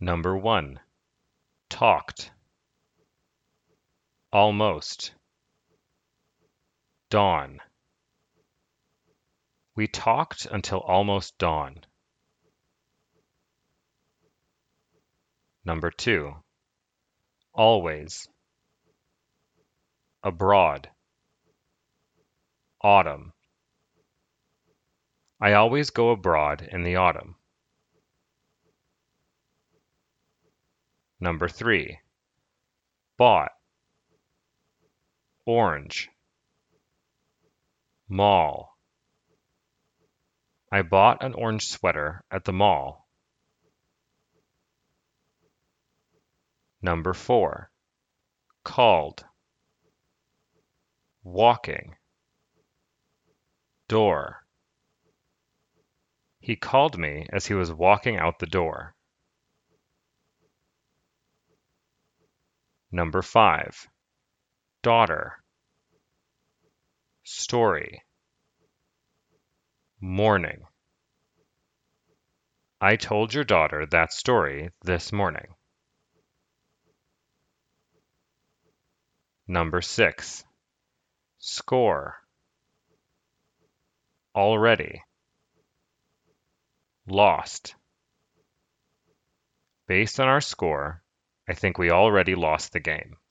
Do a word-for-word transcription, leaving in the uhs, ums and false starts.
Number one. Talked. Almost. Dawn. We talked until almost dawn. Number two. Always. Abroad. Autumn. I always go abroad in the autumn. Number three. Bought. Orange. Mall. I bought an orange sweater at the mall. Number four. Called. Walking. Door. He called me as he was walking out the door. Number five. Daughter. Story. Morning. I told your daughter that story this morning. Number six. Score. Already. Lost. Based on our score, I think we already lost the game.